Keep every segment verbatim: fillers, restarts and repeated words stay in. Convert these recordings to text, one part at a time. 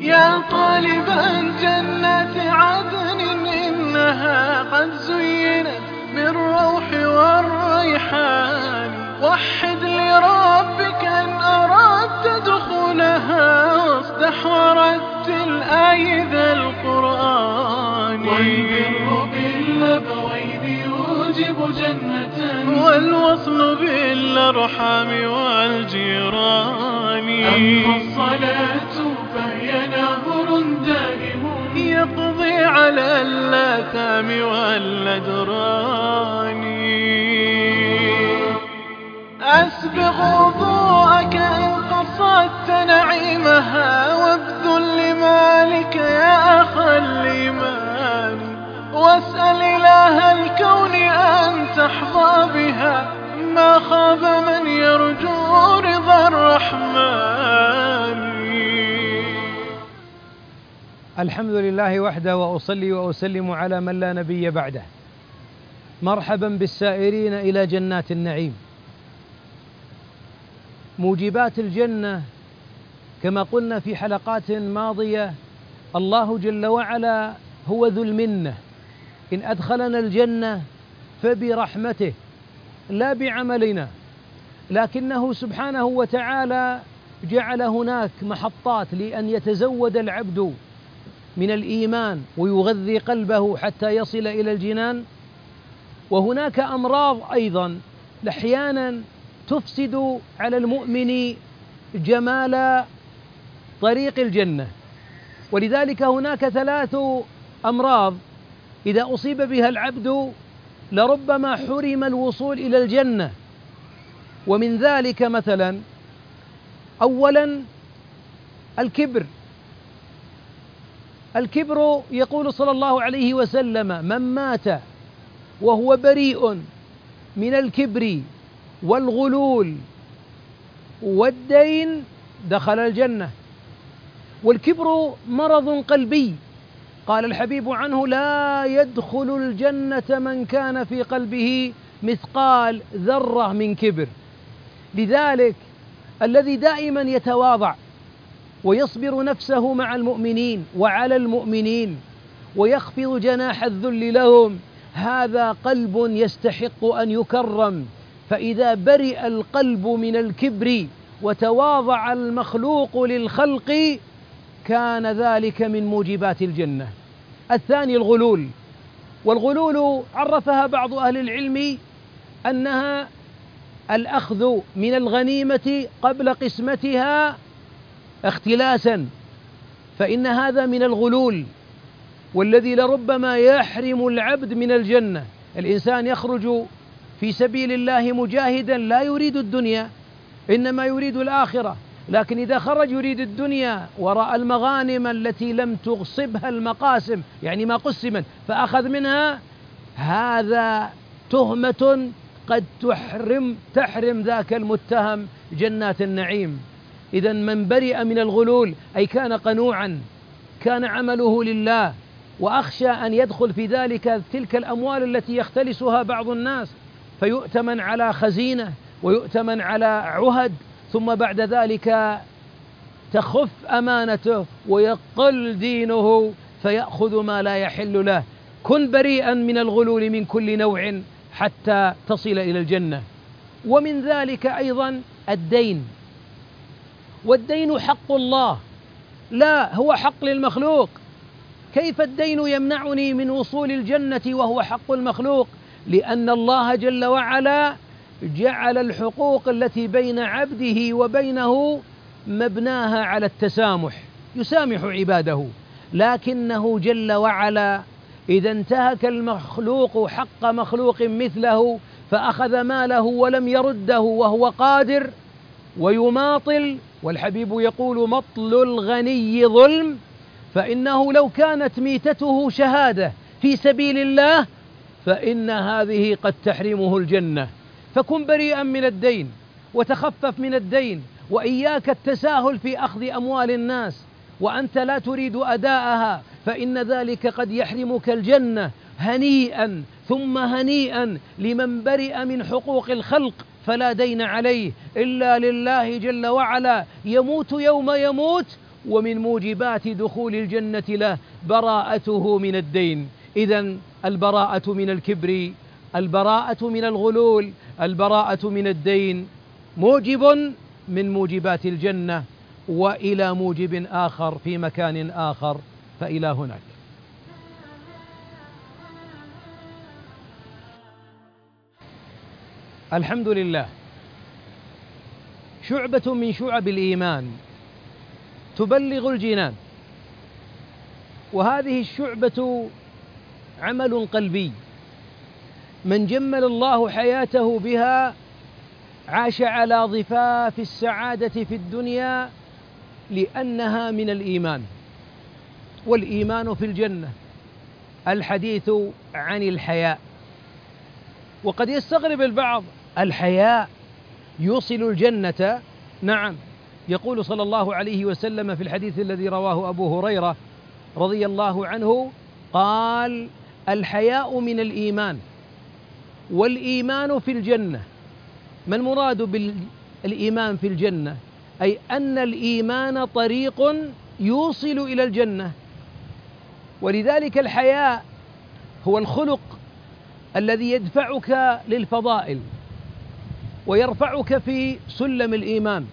يا طالبا جنة عدن إنها قد زينت بالروح والريحان، وحد لربك إن أردت دخولها، واصدح ورتل آي ذا القرآن. والبر بالأبوين يوجب جنة، والوصل بالأرحام والجيران. أما الصلاة فهي نهر دائم يقضي على الآثام والأدران. أسبغ وضوءك إن قصدت نعيمها، وابذل لمالك يا أخ الإيمان، واسأل إله الكون أن تحظى بها، ما خاب من يرجو رضا الرحمن. الحمد لله وحده، وأصلي وأسلم على من لا نبي بعده. مرحبا بالسائرين إلى جنات النعيم. موجبات الجنة كما قلنا في حلقات ماضية، الله جل وعلا هو ذو المنة، إن أدخلنا الجنة فبرحمته لا بعملنا، لكنه سبحانه وتعالى جعل هناك محطات لأن يتزود العبد من الإيمان ويغذي قلبه حتى يصل إلى الجنان. وهناك أمراض أيضا أحيانا تفسد على المؤمن جمال طريق الجنة، ولذلك هناك ثلاث أمراض إذا أصيب بها العبد لربما حرم الوصول إلى الجنة. ومن ذلك مثلا أولا الكبر. الكبر يقول صلى الله عليه وسلم: من مات وهو بريء من الكبر والغلول والدين دخل الجنة. والكبر مرض قلبي، قال الحبيب عنه: لا يدخل الجنة من كان في قلبه مثقال ذرة من كبر. لذلك الذي دائما يتواضع ويصبر نفسه مع المؤمنين وعلى المؤمنين ويخفض جناح الذل لهم، هذا قلب يستحق أن يكرم. فإذا برئ القلب من الكبر وتواضع المخلوق للخلق كان ذلك من موجبات الجنة. الثاني الغلول. والغلول عرفها بعض أهل العلم أنها الأخذ من الغنيمة قبل قسمتها اختلاسا، فإن هذا من الغلول، والذي لربما يحرم العبد من الجنة. الإنسان يخرج في سبيل الله مجاهدا لا يريد الدنيا، إنما يريد الآخرة، لكن إذا خرج يريد الدنيا وراء المغانم التي لم تغصبها المقاسم، يعني ما قسمت فأخذ منها، هذا تهمة قد تحرم تحرم ذاك المتهم جنات النعيم. إذا من برئ من الغلول أي كان قنوعا، كان عمله لله، وأخشى أن يدخل في ذلك تلك الأموال التي يختلسها بعض الناس فيؤتمن على خزينة ويؤتمن على عهد، ثم بعد ذلك تخف أمانته ويقل دينه فيأخذ ما لا يحل له. كن بريئا من الغلول من كل نوع حتى تصل إلى الجنة. ومن ذلك أيضا الدين. والدين حق الله، لا هو حق للمخلوق. كيف الدين يمنعني من وصول الجنة وهو حق المخلوق؟ لأن الله جل وعلا جعل الحقوق التي بين عبده وبينه مبناها على التسامح، يسامح عباده، لكنه جل وعلا إذا انتهك المخلوق حق مخلوق مثله فأخذ ماله ولم يرده وهو قادر ويماطل، والحبيب يقول: مطل الغني ظلم، فإنه لو كانت ميتته شهادة في سبيل الله فإن هذه قد تحرمه الجنة. فكن بريئا من الدين وتخفف من الدين، وإياك التساهل في أخذ أموال الناس وأنت لا تريد أداءها، فإن ذلك قد يحرمك الجنة. هنيئا ثم هنيئا لمن برئ من حقوق الخلق فلا دين عليه إلا لله جل وعلا، يموت يوم يموت ومن موجبات دخول الجنة له براءته من الدين. إذن البراءة من الكبر، البراءة من الغلول، البراءة من الدين موجب من موجبات الجنة، وإلى موجب آخر في مكان آخر، فإلى هناك. الحمد لله، شعبة من شعب الإيمان تبلغ الجنان، وهذه الشعبة عمل قلبي، من جمل الله حياته بها عاش على ضفاف السعادة في الدنيا لأنها من الإيمان، والإيمان في الجنة. الحديث عن الحياء، وقد يستغرب البعض، الحياء يوصل الجنة؟ نعم، يقول صلى الله عليه وسلم في الحديث الذي رواه أبو هريرة رضي الله عنه قال: الحياء من الإيمان، والإيمان في الجنة. ما المراد بالإيمان في الجنة؟ أي أن الإيمان طريق يوصل إلى الجنة، ولذلك الحياء هو الخلق الذي يدفعك للفضائل ويرفعك في سلم الإيمان.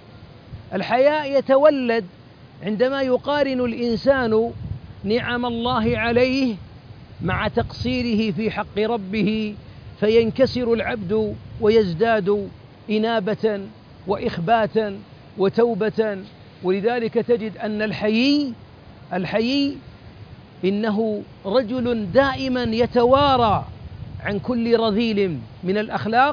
الحياء يتولد عندما يقارن الإنسان نعم الله عليه مع تقصيره في حق ربه، فينكسر العبد ويزداد إنابة وإخباتا وتوبة. ولذلك تجد أن الحيي الحيي إنه رجل دائما يتوارى عن كل رذيل من الأخلاق،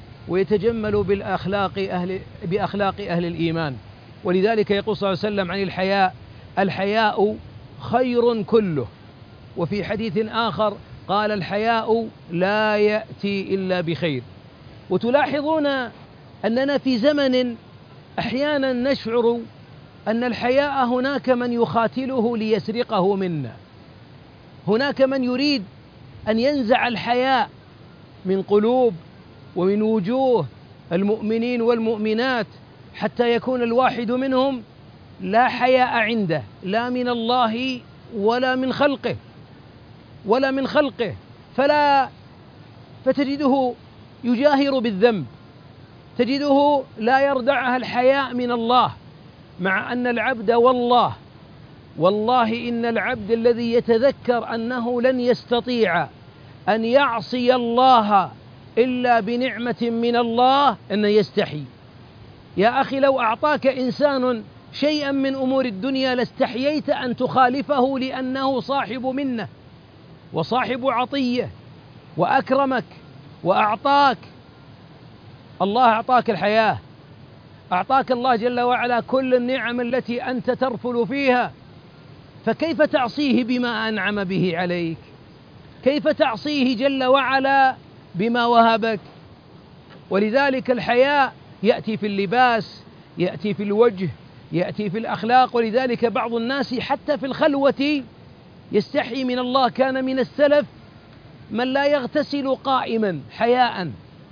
ويتجمل بالأخلاق أهل بأخلاق أهل الإيمان. ولذلك يقول صلى الله عليه وسلم عن الحياء: الحياء خير كله. وفي حديث آخر قال: الحياء لا يأتي إلا بخير. وتلاحظون أننا في زمن أحيانا نشعر أن الحياء هناك من يخاتله ليسرقه منا، هناك من يريد أن ينزع الحياء من قلوب ومن وجوه المؤمنين والمؤمنات، حتى يكون الواحد منهم لا حياء عنده، لا من الله ولا من خلقه ولا من خلقه فلا فتجده يجاهر بالذنب، تجده لا يردعها الحياء من الله، مع أن العبد والله والله إن العبد الذي يتذكر أنه لن يستطيع أن يعصي الله إلا بنعمة من الله أن يستحي. يا أخي، لو أعطاك إنسان شيئا من أمور الدنيا لاستحييت أن تخالفه، لأنه صاحب منة وصاحب عطية وأكرمك وأعطاك. الله أعطاك الحياة، أعطاك الله جل وعلا كل النعم التي أنت ترفل فيها، فكيف تعصيه بما أنعم به عليك؟ كيف تعصيه جل وعلا بما وهبك؟ ولذلك الحياء يأتي في اللباس، يأتي في الوجه، يأتي في الأخلاق. ولذلك بعض الناس حتى في الخلوة يستحي من الله. كان من السلف من لا يغتسل قائما حياء،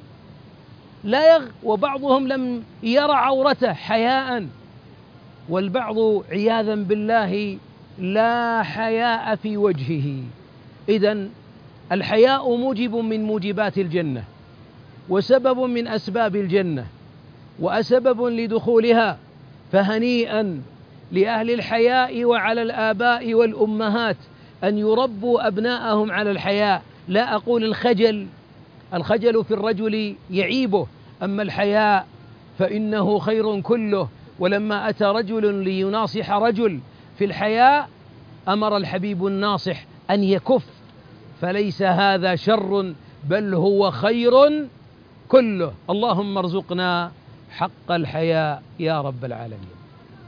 لا يغ وبعضهم لم يرى عورته حياء، والبعض عياذا بالله لا حياء في وجهه. إذن الحياء موجب من موجبات الجنة، وسبب من أسباب الجنة، وسبب لدخولها. فهنيئا لأهل الحياء، وعلى الآباء والأمهات أن يربوا أبناءهم على الحياء. لا أقول الخجل، الخجل في الرجل يعيبه، أما الحياء فإنه خير كله. ولما أتى رجل ليناصح رجل في الحياء أمر الحبيب الناصح أن يكف، فليس هذا شر بل هو خير كله. اللهم ارزقنا حق الحياء يا رب العالمين.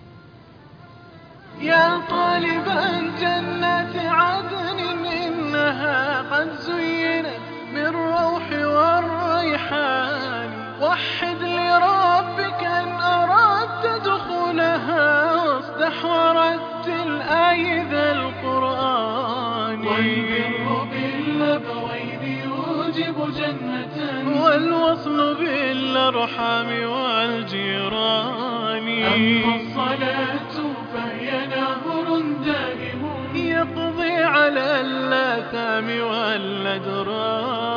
يا طالبا جنات عدن إنها قد زينت بالروح والريحان، وحد لربك إن أردت دخولها، واصدح ورتل آي ذا القرآن. والبر بالأبوين يوجب جنة، والوصل بالأرحام والجيران. أما الصلاة فهي نهر دائم يقضي على الآثام والأدران.